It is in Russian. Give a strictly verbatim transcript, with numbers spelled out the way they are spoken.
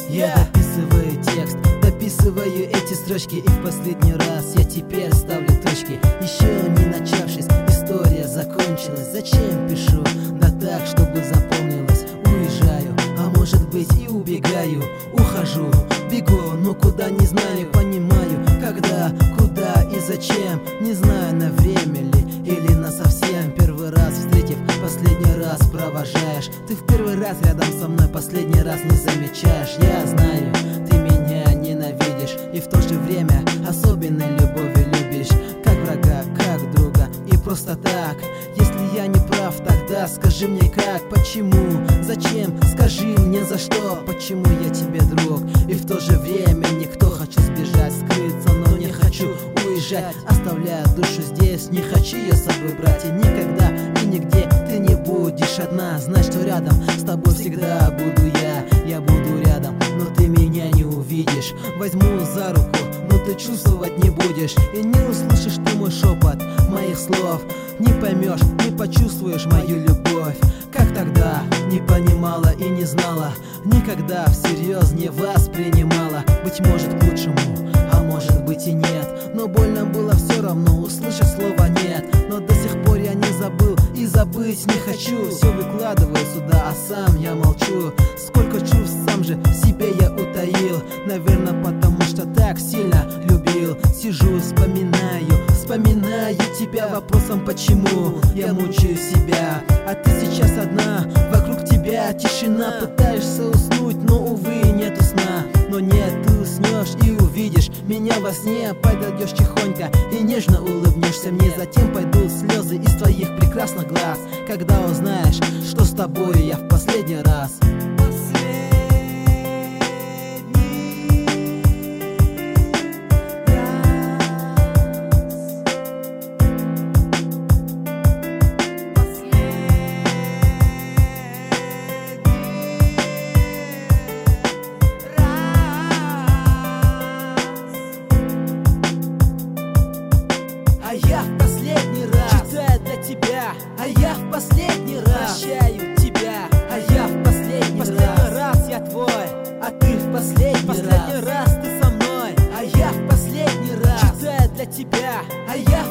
Я дописываю текст, дописываю эти строчки, и в последний раз я теперь ставлю точки. Еще не начавшись, история закончилась. Зачем пишу? Да так, чтобы запомнилось. Уезжаю, а может быть и убегаю. Ухожу, бегу, но куда не знаю. Понимаю, когда, куда и зачем. Не знаю, на время ли или на совсем. Первый раз встретив, последний раз провожаешь. Ты в первый раз рядом со мной, последний раз не замечаешь. Я знаю, ты меня ненавидишь, и в то же время особенной любовью любишь. Как врага, как друга, и просто так. Если я не прав, тогда скажи мне как, почему, зачем, скажи мне за что. Почему я тебе друг, и в то же время никто. Хочу сбежать, скрыться, но не хочу уезжать. Оставляя душу здесь, не хочу ее с собой брать. И никогда и нигде ты не будешь одна. Знай, что рядом с тобой всегда буду я. Я буду рядом, но ты меня не увидишь. Возьму за руку, но ты чувствовать не будешь. И не услышишь ты мой шепот моих слов. Не поймешь, не почувствуешь мою любовь. Как тогда не понимала и не знала, никогда всерьез не воспринимала. Быть может к лучшему, а может быть и нет. Но больно было все равно услышать слово нет. Но до сих пор я не забыл и забыть не хочу. Все выкладываю сюда, а сам я молчу. Сколько чувств сам же в себе я утаил. Наверное, потому что так сильно любил. Сижу, вспоминаю, вспоминаю тебя вопросом почему. Я мучаю себя, а ты сейчас одна. Вокруг тебя тишина, пытаешься уснуть, но увы нету сна. Но нет, ты уснешь и увидишь меня во сне. Подойдешь тихонько и нежно улыбнешься мне. Затем пойдут слезы из твоих прекрасных глаз, когда узнаешь, что с тобой я в последний раз. А я в последний раз читаю для тебя, а я в последний раз прощаю тебя, а я в последний, последний раз. раз я твой, а ты в последний, последний раз. раз ты со мной, а я в последний раз читаю для тебя, а я